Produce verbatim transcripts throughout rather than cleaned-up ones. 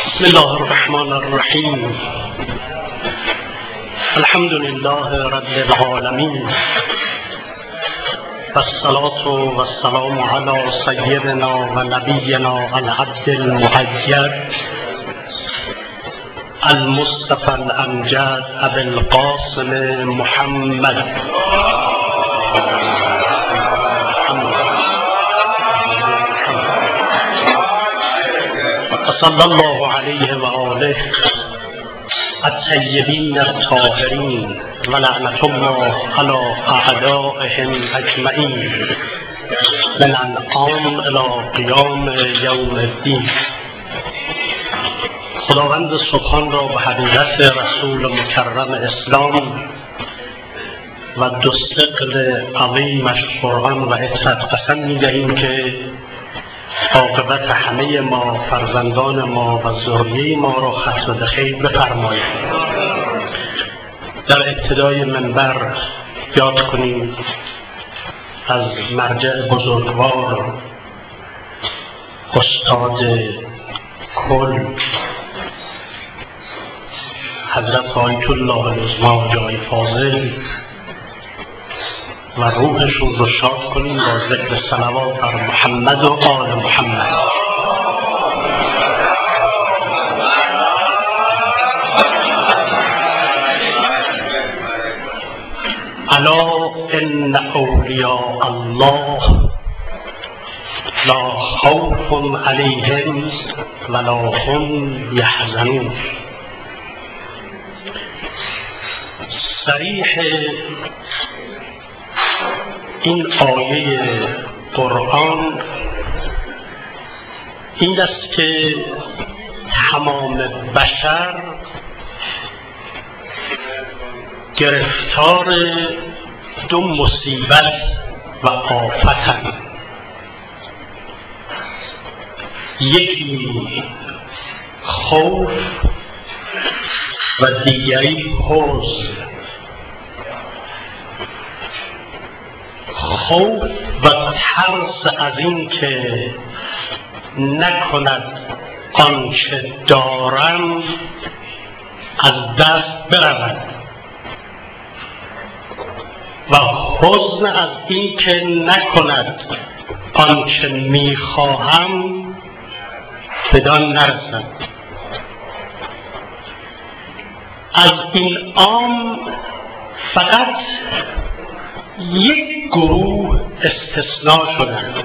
بسم الله الرحمن الرحیم. الحمد لله رب العالمین و الصلاة و السلام علی سیدنا و نبینا العبد المؤید المصطفى الامجد ابی القاسم محمد صلی الله علیه و آله الطیبین الطاهرین و لعنت الله علی اعدائهم اجمعین من الان الی قیام یوم الدین. خداوند سبحان را به حقیقت رسول مکرم اسلام و دو ثقل عظیمش قرآن و عترت قسم می‌دهیم که عاقبت همه ما، فرزندان ما و ذریه ما را ختم به خیر بفرمایید. در ابتدای منبر یاد کنیم از مرجع بزرگوار استاد کل حضرت آیت الله العظمی جای فاضل و روحشون رو شاد کنیم با ذکر صلوات بر محمد و آل محمد. الا ان اولیاء الله لا خوف علیهم ولا هم یحزنون. صریح این آیه قرآن این است که تمام بشر گرفتار دو مصیبت و آفتند. یکی خوف و دیگری حزن. خوف و ترس از این که نکند آنچه دارم از دست برود و حزن از این که نکند آنچه میخواهم بدان نرسد. از این عام فقط یک گروه استثناء شدند.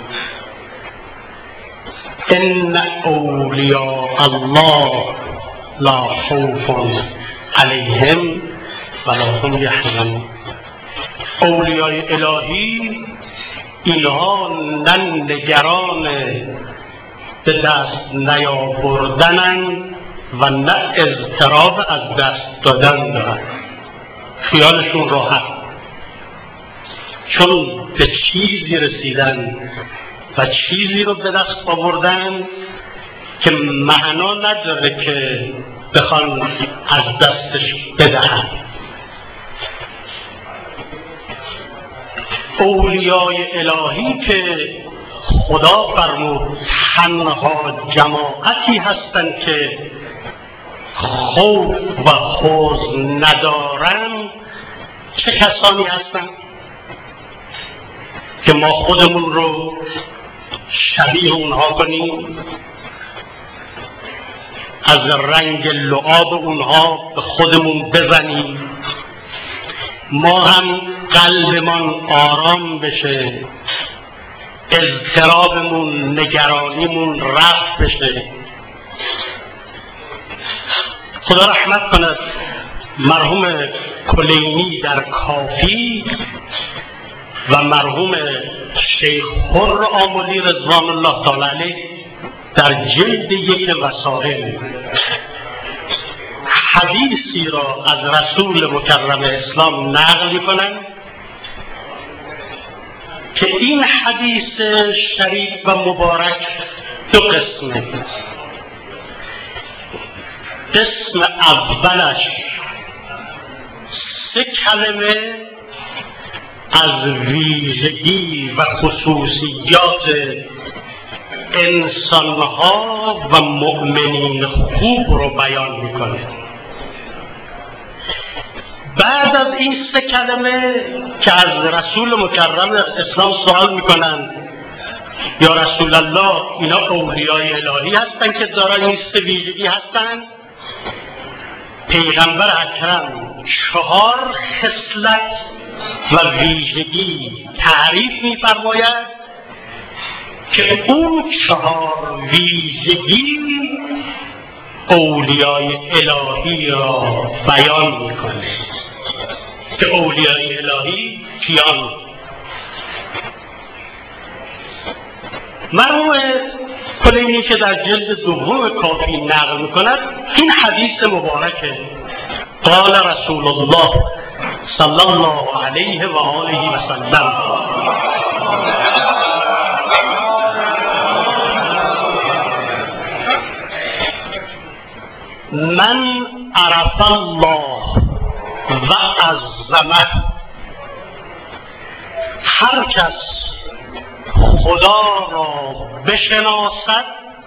ان اولیاء الله لا خوف علیهم ولا هم یحزنون. اولیای الهی اینها نه نگران به دست نیاوردنند و نه اضطراب از دست دادن دارند. خیالشون راحت، چون به چیزی رسیدن و چیزی رو به دست آوردن که معنا نداره که بخوان از دستش بدهن. اولیای الهی که خدا فرمود تنها جماعتی هستند که خوف و حزن ندارن، چه کسانی هستند؟ که ما خودمون رو شبیه اونها کنیم، از رنگ لعاب اونها به خودمون بزنیم، ما هم قلبمان آرام بشه، اضطرابمون، نگرانیمون رفع بشه. خدا رحمت کند مرحوم کلینی در کافی و مرحوم شیخ حر آملی رضوان الله تعالی علیه در جلد یک وسائل حدیثی را از رسول مکرم اسلام نقل می‌کنند که این حدیث شریف و مبارک دو قسمه. قسم اولش سه کلمه از ویژگی و خصوصیات انسانها و مؤمنین خوب رو بیان میکنه. بعد از این سه کلمه که از رسول مکرم اسلام سوال میکنن یا رسول الله اینا اولیای الهی هستن که دارای این سه ویژگی هستن، پیغمبر اکرم چهار خصلت و ویژگی تعریف میفرماید که اون چهار ویژگی اولیای الهی را بیان میکنه. که اولیای الهی کیان؟ مرحوم کلینی که در جلد دوم کافی نقل میکند این حدیث مبارکه: قال رسول الله صلی الله علیه و آله و سلم من عرف الله و عظمه، هر کس خدا را بشناسد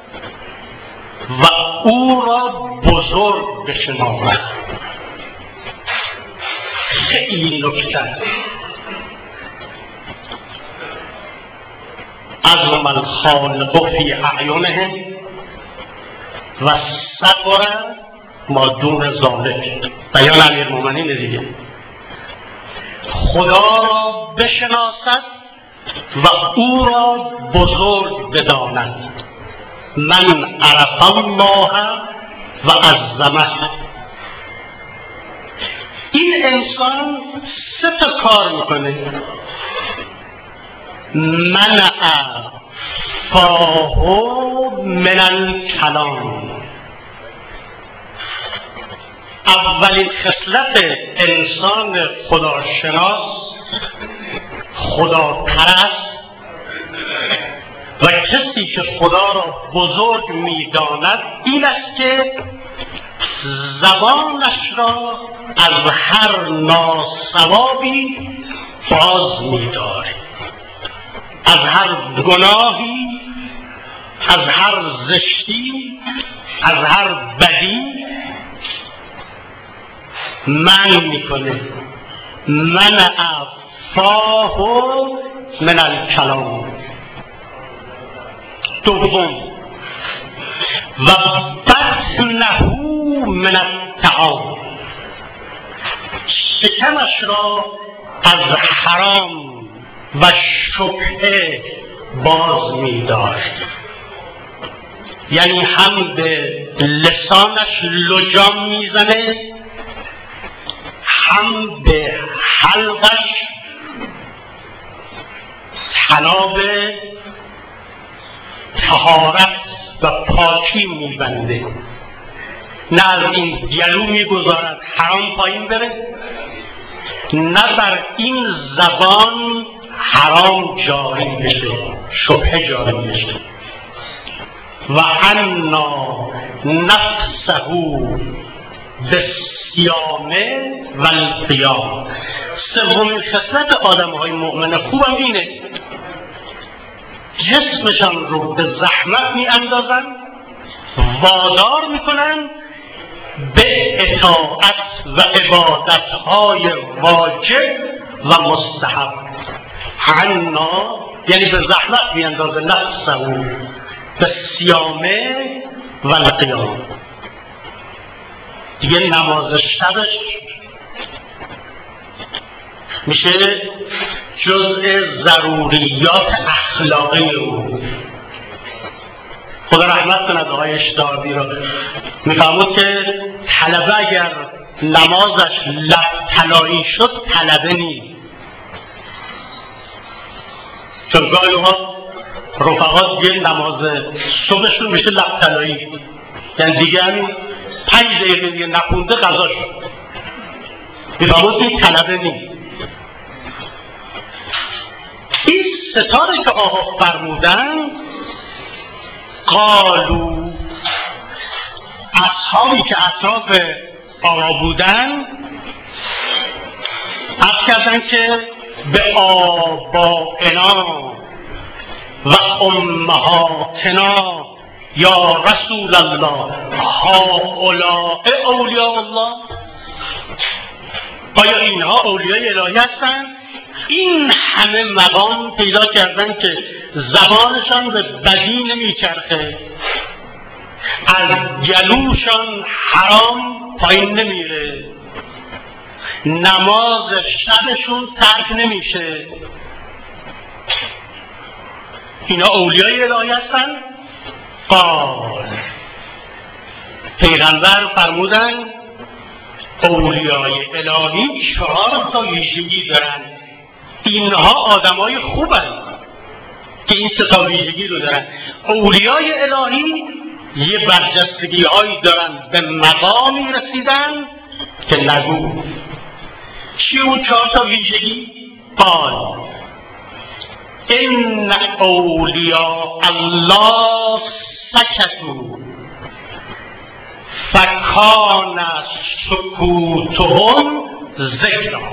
و او را بزرگ بشمارد. خیلی نکته. عظم الخالق فی اعینهم و صبر ما دون ذالک. بیان امیرالمومنین دیگه. خدا را بشناسد و او را بزرگ بداند. من عرف الله و عظمه. این انسان سه تا کار میکنه: منع فاه من الکلام. اولین خصلت انسان خداشناس، خدا پرست و کسی که خدا را بزرگ میداند این است که زبانش را از هر ناصوابی باز می‌داره، از هر گناهی، از هر زشتی، از هر بدی منع میکنه. منع فاه من الکلام. دوم و بطنه من الطعام، شکمش را از حرام و شبهه باز می‌داشت. یعنی هم به لسانش لجام میزنه، هم به حلقش حناب طهارت و پاکی میبنده. نه از این گلو میگذارد حرام پایین بره، نه بر این زبان حرام جاری بشه، شبهه جاری بشه. و انا نفسه بالصیام و القیام. سومین خصلت آدم‌های مؤمن خوبم اینه: جسمشان رو به زحمت میاندازن، وادار میکنن به اطاعت و عبادت‌های واجب و مستحب. عنا یعنی به زحمت میاندازه نفسه به صیام و القیام. دیگه نماز شبش میشه جزء ضروریات اخلاقی او. خدا رحمت کند آقای اشتهابی را. میفهمود که طلبه اگر نمازش لب طلایی شد طلبه نی. چون گاهی ها رفقات دیگه نماز صبحشون میشه لب طلایی، یعنی دیگه همین پنج دقیقه دیگه نخونده قضا شد. میفهمود که طلبه نی. این ستاره که آقا فرمودن، قالو، اصحابی که اطراف آقا بودن عرض کردن که به آبائنا و امهاتنا یا رسول الله هؤلاء اولیاء الله. آیا اینها اولیای الهی هستند؟ این همه مقام پیدا کردن که زبانشان به بدی نمیچرخه، از گلوشان حرام پایین نمیره، نماز شبشون ترک نمیشه. اینا اولیای الهی هستن؟ قال پیغمبر فرمودن اولیای الهی چهار تا ویژگی دارن. اینها آدمای خوبن که این سه تا ویژگی رو دارن. اولیای الهی یه برجستگی هایی دارن، به مقامی رسیدن که نگو. چی اون چهار تا ویژگی؟ قال ان اولیاء الله سکتوا فکان سکوتهم ذکرا.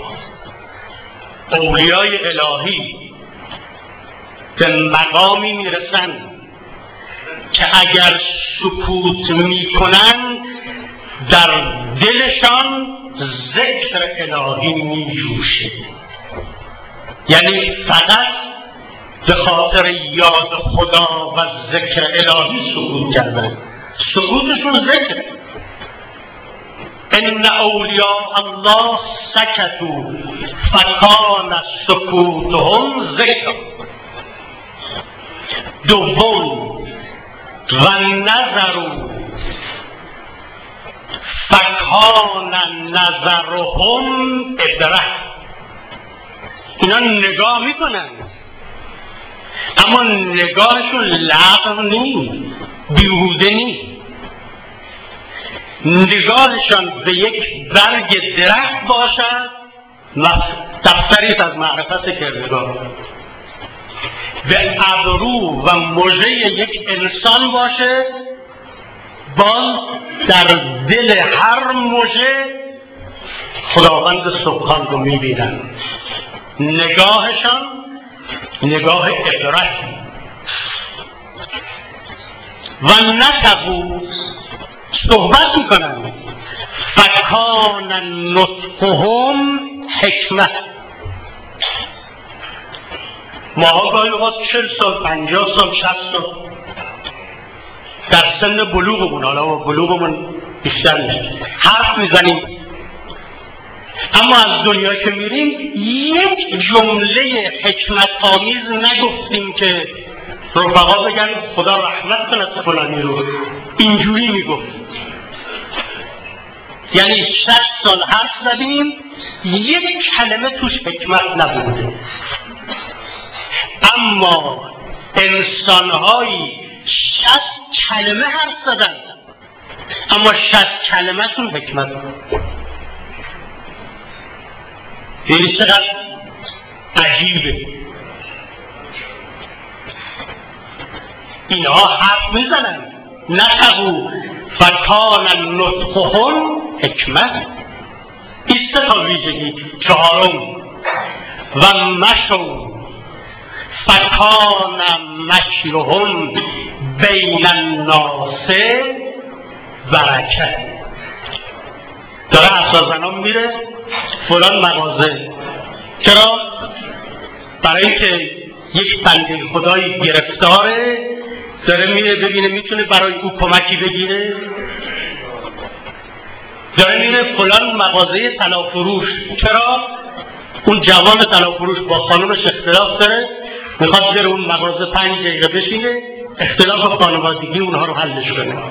اولیای الهی به مقامی میرسن که اگر سکوت میکنن در دلشان ذکر الهی میجوشه. یعنی فقط به خاطر یاد خدا و ذکر الهی سکوت کردن، سکوتشون ذکر. ان اولیاء الله سکتوا فکان سکوتهم ذکر. دوم و نظروا فکان نظرهم ابره. اینا نگاه میکنن اما نگاهشون لغو نی، بیهوده نی. نگاهشان به یک برگ درخت باشد، دفتری از معرفت کردگار، به ابرو و مژه یک انسان باشه، باز در دل هر مژه خداوند سبحان رو میبینن. نگاهشان نگاه عبرت. و نطقوا صحبت میکنن فکان نطقهم حکمت. ماها گاهی اوقات چل سال پنجاه سال شصت سال در سن بلوغمون، حالا بلوغمون بیشتر میشه، حرف میزنیم اما از دنیا که میریم یک جمله حکمت آمیز نگفتیم که رفقا بگن خدا رحمت کند فلانی رو. اینجوری میگفت. یعنی شصت سال حرف زدیم یک کلمه توش حکمت نبوده. اما انسانهایی شصت کلمه حرف زدن اما شصت کلمه تون حکمت بود. این چقدر عجیبه. اینها حرف میزنن. نطقوا فکان نطقهم حکمت. این سه تا ویژگی. چهارم و مشوا فکان مشیهم بین الناس برکت. داره اساسا میره فلان مغازه. چرا؟ برای اینکه یک بنده خدایی گرفتاره، داره میره ببینه میتونه برای او کمکی بگیره. داره میره فلان مغازه طلا-فروش. چرا؟ اون جوان طلا-فروش با خانومش اختلاف داره، میخواد بره اون مغازه پنج دقیقه بشینه اختلاف خانوادگی اونها رو حلش کنه.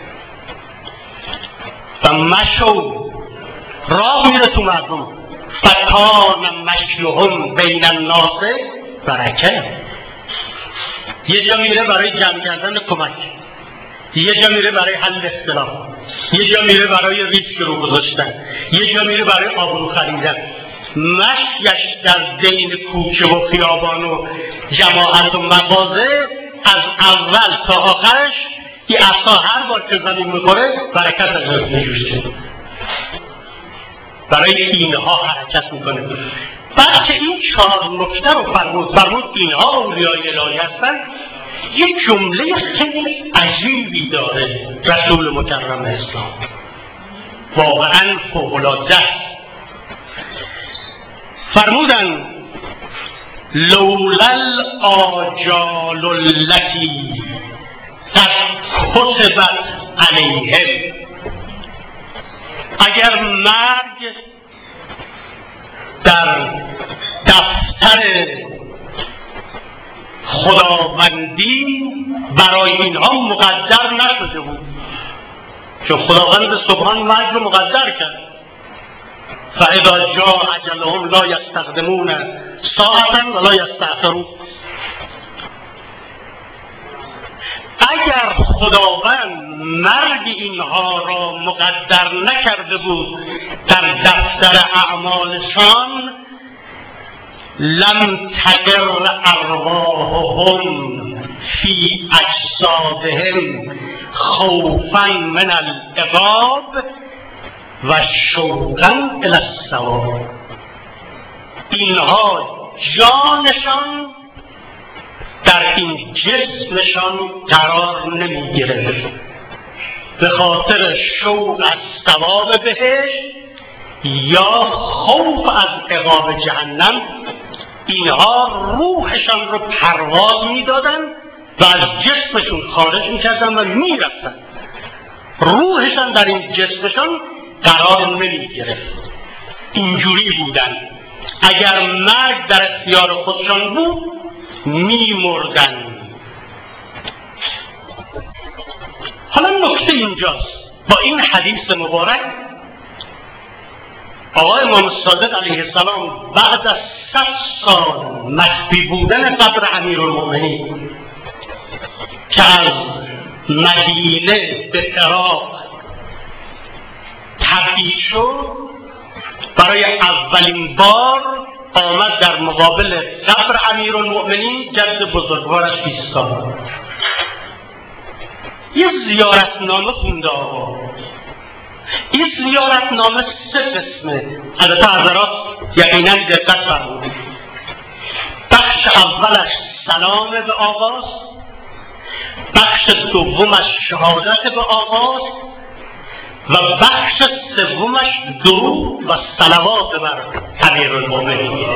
و مشو راه میره تو مردم. فکان مشیهم بین الناس برکت. یه جا میره برای جمع کردن کمک، یه جا میره برای حل اختلاف، یه جا میره برای ریسک رو گذاشتن، یه جا میره برای آبرو خریدن. مشیش در بین کوچه و خیابان و جماعت و مغازه از اول تا آخرش این عصا هر بار که زمین میخوره برکت از میجوشه. برای اینها حرکت میکنه. بعد که این چهار نکته رو فرمود فرمود اینها اولیای الهی هستن، یک جمله خیلی عجیبی داره رسول مکرم اسلام، واقعا فوق‌العاده. فرمودن لولا الآجال التي قد کتبت علیهم، اگر مرگ در دفتر خداوندی برای اینها مقدر نشده بود، چون خداوند سبحان مرگ رو مقدر کرد. فاذا جاء اجلهم لا یستقدمون ساعة ولا یستأخرون. اگر خداوند مرگ اینها را مقدر نکرده بود در دفتر اعمالشان، لم تقر ارواحهم فی اجسادهم خوفا من العقاب و شوقا الی الثواب. اینها جانشان در این جسمشان قرار نمی گرفت به خاطر شوق از ثواب بهش یا خوف از عقاب جهنم. اینها روحشان رو پرواز می دادن و از جسمشون خارج می کردن و می رفتن. روحشان در این جسمشان قرار نمی گرفت. اینجوری بودن. اگر مرگ در اختیار خودشان بود می مردن. حالا نکته اینجاست، با این حدیث مبارک آقای امام صادق علیه السلام بعد از صد سال مخفی بودن قبر امیرالمؤمنین که از مدینه به عراق تبدیل شد، برای اولین بار آمد در مقابل قبر امیرالمؤمنین جد بزرگوارش ایستاد. یه زیارتنامه خونده آقا. این زیارتنامه سه قسمه، البته حضرات یقینا دقت فرمودید. بخش اولش سلام به آقاست، بخش دومش شهادت به آقاست و بخش سومش درود و صلوات بر امیرالمؤمنین.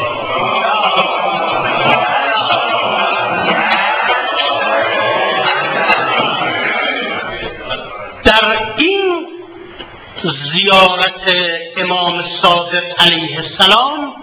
در این زیارت امام صادق علیه السلام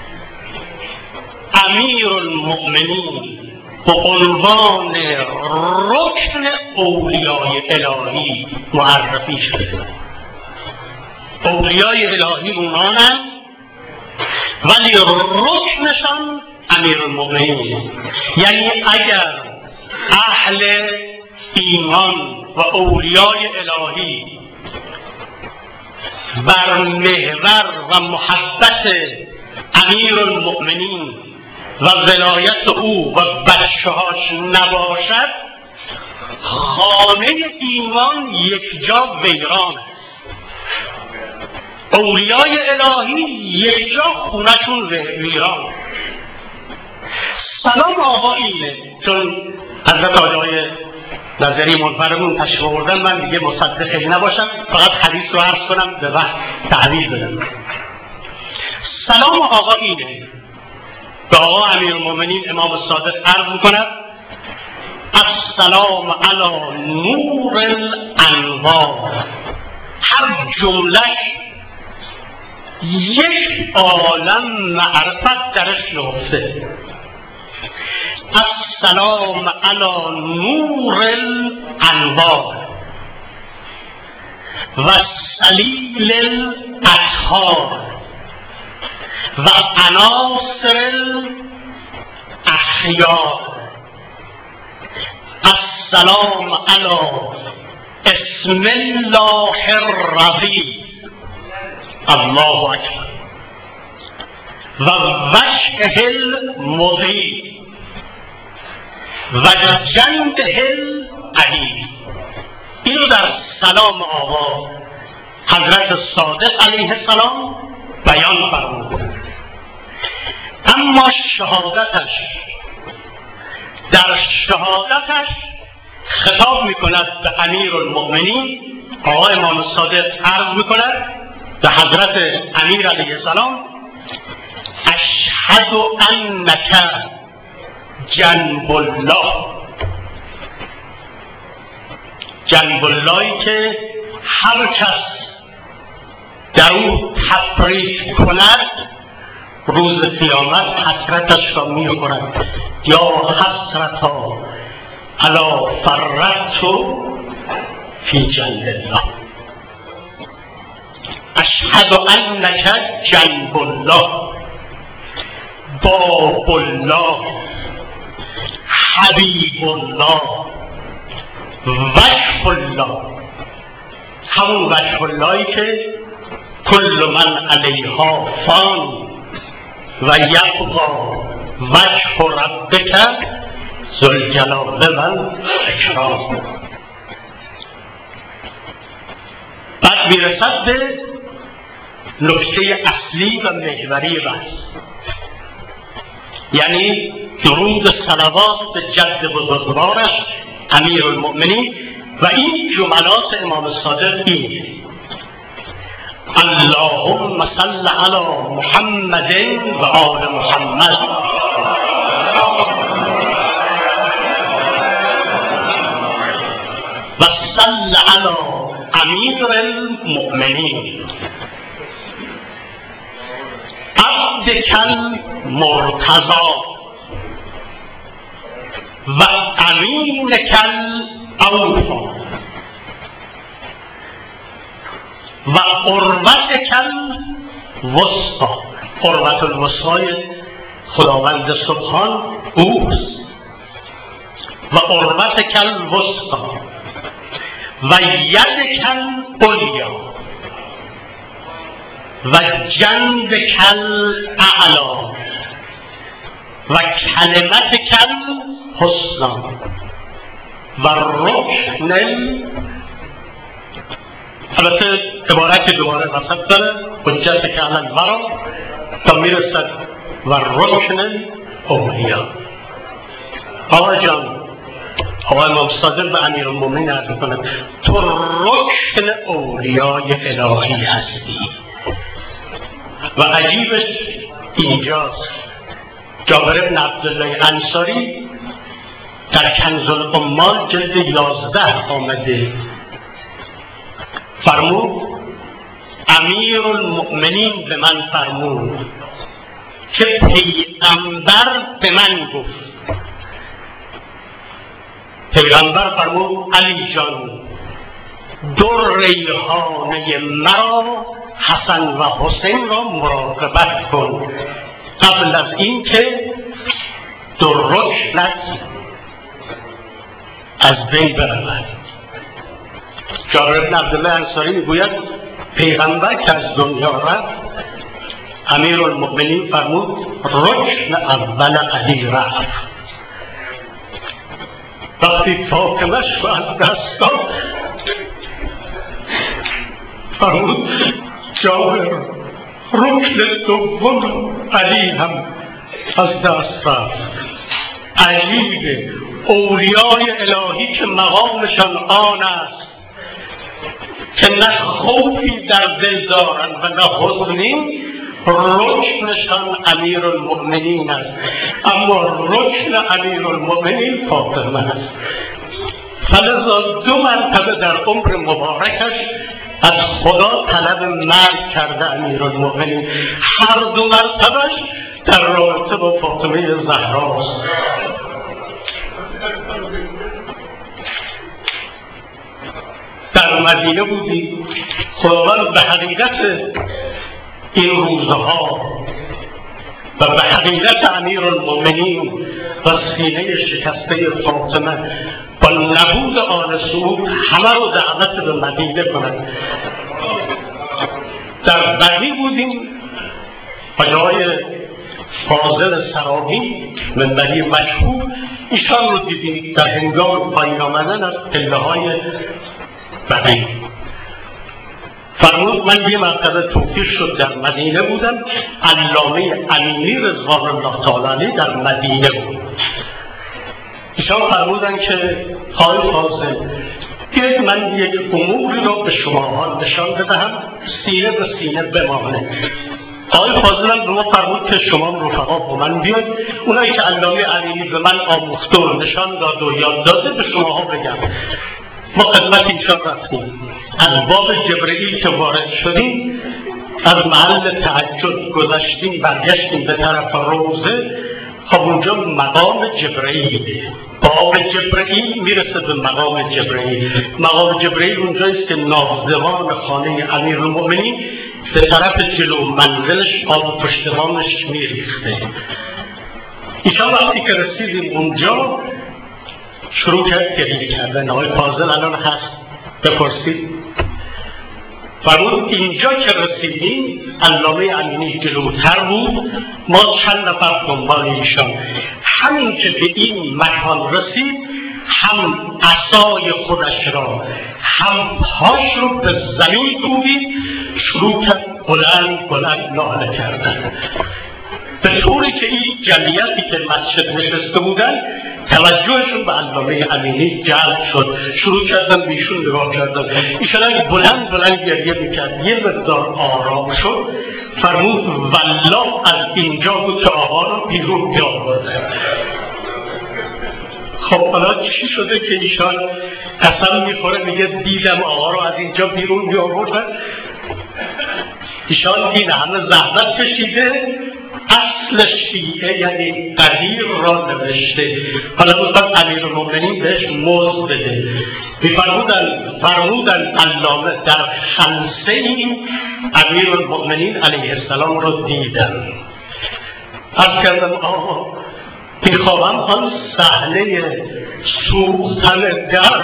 امیرالمؤمنین به عنوان رکن اولیای الهی معرفی شده. اولیای الهی اونانن ولی رکنشان امیرالمؤمنین. یعنی اگر اهل ایمان و اولیای الهی بر محور و محبت امیرالمؤمنین و ولایت او و بچه‌هاش نباشد، خانه ایمان یک جا ویران است. اولیای الهی یک جا خونه‌شون ویران. سلام آقا اینه، چون حضرت آقای نظری منفرمون تشریف آوردن، من دیگه مصدق خیلی نباشم، فقط حدیث رو عرض کنم به وقت تحویل بدم. سلام آقا اینه، به آقا امیرالمؤمنین امام صادق عرض میکند السلام علی نور الانوار. هر جمله یک عالم معرفت درش نهفته. السلام علی نور الانوار و سلیل الاطهار و عناصر الاخیار. السلام علی اسم الله الرضی، الله اکبر، و وجهه المضی و جنبه العلی. این رو در سلام آقا حضرت صادق علیه السلام بیان فرمود. اما شهادتش، در شهادتش خطاب میکند به امیرالمؤمنین. آقا امام صادق عرض میکند به حضرت امیر علیه السلام: اشهد انک جنب الله. جنب اللهی که هر کس در او تفریط کند روز قیامت حسرتش را میخورد. یا حسرتا علی فرطت فی جنب الله. اشهد انک جنب الله، باب الله، حبیب الله، وجه الله. همون وجه اللهی که کل من علیها فان و یبقی وجه ربک ذوالجلال والاکرام. بعد میرسد به نکته اصلی و محوری بحث، یعنی درود و صلوات به جد بزرگوارش امیرالمؤمنین. و این جملات امام صادق این: اللهم صل علی محمد و آل محمد و صل علی امیر المؤمنین عبدک المرتضی و امینک الاوفی و قربتک الوسطی. قربت الوسطی خداوند سبحان اوست. و قربتک الوسطی و یدک العلیا و جنبک الاعلی و کلمتک الحسنی و رکن. البته عبارت دوباره وسط داره: حجت که علی الورا تا میرسد و رکن اولیا. آقا جان، آقا امام صادق به امیرالمؤمنین عرض می‌کند تو رکن اولیای الهی هستی. و عجیبش اینجاست، جابر بن عبدالله انصاری در کنز العمال جلد یازده آمده فرمود امیرالمؤمنین به من فرمود که پیغمبر به من گفت. پیغمبر فرمود علی جان، دو ریحانه مرا حسن و حسین را مراقبت کن قبل از اینکه دو رکنت از بین برود. جابر بن عبدالله انصاری میگوید پیغمبر که از دنیا رفت، امیرالمؤمنین فرمود رکن اول علی رفت. وقتی فاطمه شو از دست داد فرمود جابر رکن دوم علی هم از دست رفت. عجیبه، اولیای الهی که مقامشان آن است که نه خوفی در دل دارند و نه حزنی، رکنشان امیرالمؤمنین است. اما رکن امیرالمؤمنین فاطمه است. فلذا دو مرتبه در عمر مبارکش از خدا طلب مرگ کرده امیرالمؤمنین. هر دو مرتبهش در رابطه با فاطمه زهراست. در مدینه بودی، خداوند به حقیقت این روزها و به حقیقت امیرالمؤمنین و سینه شکسته فاطمه با نبود آل سعود همه رو دعوت به مدینه کند. در بقی بودیم و جای فاضل سرامی منبری مشهور ایشان رو دیدیم در هنگام پایین آمدن از پله های بقی. فرمود فرمود من یه مرتبه توفیق شد در مدینه بودم، علامه امینی رضوان الله تعالی علیه در مدینه بود. ایشان فرمودن که آقای فاضل بیاید من یک اموری رو به شما نشان بدهم، سینه به سینه بمانه. آقای فاضل هم به ما فرمود که شما رفقا با من بیاید، اونایی که علامه امینی به من آموخته و نشان داد و یاد داده به شما ها بگم. ما خدمت ایشان رفتیم، از باب جبرئیل که وارد شدیم، از محل تهجد گذشتیم برگشتیم به طرف روضه. خب اونجا مقام جبرئیل، باب جبرئیل میرسه به مقام جبرئیل. مقام جبرئیل اونجاییست که ناظمان خانه امیرالمؤمنین به طرف جلو منزلش آب پشتبانش میریخته. ایشان وقتی که رسیدیم اونجا شروع کرد گریه کردن. آقای فاضل الان هست بپرسید. فرمود اینجا که رسیدیم علامه امینی جلوتر بود، ما چند نفر دنبال ایشان. همین که به این مکان رسید هم عصای خودش را هم پاش رو به زمین کوبید، شروع کرد بلند بلند ناله کردن، به طوری که این جمعیتی که مسجد نشسته بودن توجهشون به علامه امینی جلب شد، شروع کردن به ایشون نگاه کردن. ایشون بلند بلند گریه میکرد. یه مقدار آرام شد، فرمود والله از اینجا بود که آقا رو بیرون بیاورده. خب حالا چی شده که ایشان قسم میخوره میگه دیدم آقا رو از اینجا بیرون بیاورده؟ ایشان این همه زحمت کشیده، اصل شیعه یعنی قدیر را نوشته، حالا میخواد امیرالمؤمنین بهش مزد بده. میفرمودن فرمودن علامه در خمسه این امیرالمؤمنین علیه السلام رو دیدن. عرض کردم آقا میخواهم آن صحنه سوختن در،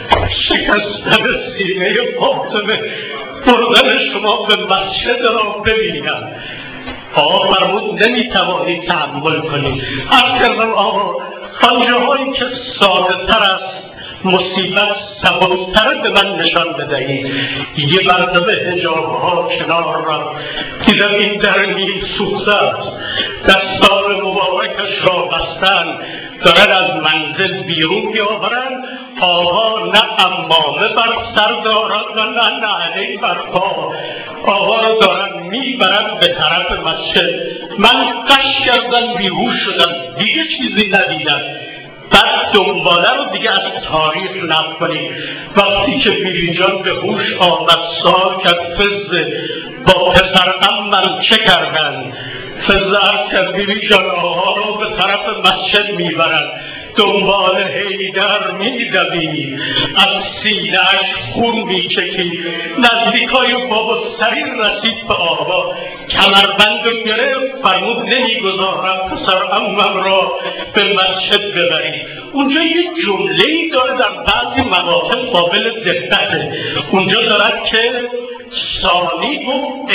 شکستن سینه فاطمه، بردن شما به مسجد را ببینم. آقا فرمود نمیتوانی تحمل کنی. عرض کردم آقا آنجاهایی که ساده تر است، مصیبت سبکتر به من نشان بدهید. یه مرتبه حجابها کنار را دیدم این در نیم سوخته است، دستان مبارکش را بستن، دارن از منزل بیرون بیاورن. آقا نه عمامه بر سر دارد و نه نعلی بر پا. آقا رو دارن میبرن به طرف مسجد. من قش کردم، بیهوش شدم، دیگه چیزی ندیدم. بعد دنباله رو دیگه از تاریخ نقل کنیم. وقتی که بیبی جان به هوش آمد سال کرد فزه با پسر امم چه کردن؟ فزه عرض کرد بیبی جان آقا رو به طرف مسجد میبرن. دنبال حیدر میدوید، از سینه‌اش خون میچکید. نزدیکای بابا سریر رسید به آقا، کمربند رو گرفت، فرمود نمیگذارم پسر عمم را به مسجد ببرید. اونجا یه جمله‌ای داره در بعضی مواقع قابل دقته. اونجا دارد که ثانی گفت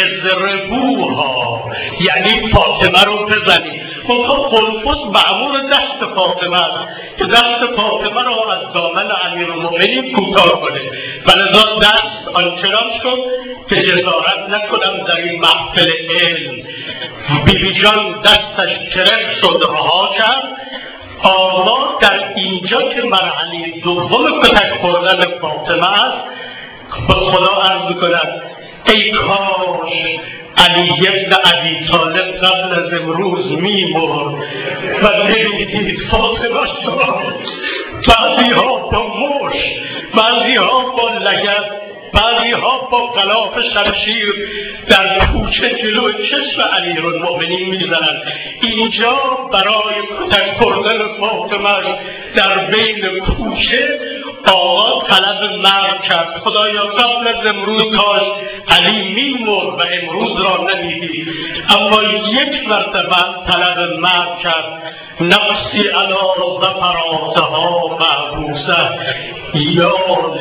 اضربوها، یعنی فاطمه رو بزنید. منطقه قلفز معمول دست فاطمه است که دست فاطمه را از دامن امیرالمؤمنین کوتاه کنه، ولذا دست آنچنان شد که جسارت نکنم در این محفل علم. بیبی جان دستش کرم شد رها کرد. آقا در اینجا که مرحله دوم کتک خوردن فاطمه است، به خدا عرض کند ای کاش علی ابن ابی طالب قبل از امروز می‌مرد و نمی‌دید فاطمه شما. بعضی ها با مش، بعضی ها با لگد، بعضی ها با غلاف شمشیر در کوچه جلو چشم امیرالمؤمنین میزنند. اینجا برای کتک خوردن فاطمه در بین کوچه آقا طلب مرگ کرد. خدایا قبل از امروز کاش علی میمرد و امروز را ندیدی. اما یک مرتبه طلب مرگ کرد. نفسی علی ظفراتها محبوسه یا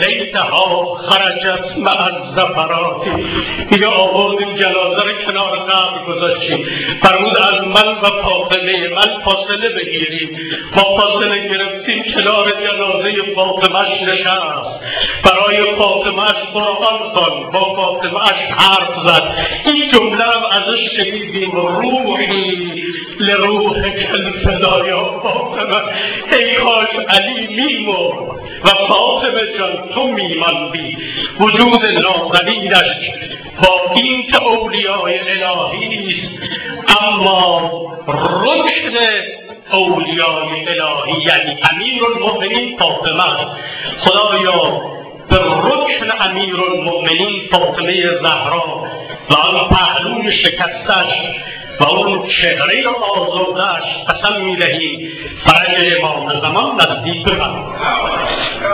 لیتها خرجت مع الظفرات. یا آوردیم جنازه رو کنار قبر گذاشتیم، فرمود از من و فاطمه من فاصله بگیریم. ما فاصله گرفتیم، کنار جنازه فاطمه اش نشست، برای فاطمه اش قرآن خوان، با فاطمه اش حرف زد. این جمله هم ازش شنیدیم: روحی لروح کل یا فاطمه. ای کاش علی میمرد و فاطمه جان تو میماندی. وجود نازنینش با این که اولیای الهی است، اما رکن اولیای الهی یعنی امیرالمؤمنین فاطمه. خدایا به رکن امیرالمؤمنین فاطمه زهرا و آن پهلوی شکستش و اون چهره آزردهش قسم می‌دهیم فرج امام زمان نزدیک بشود.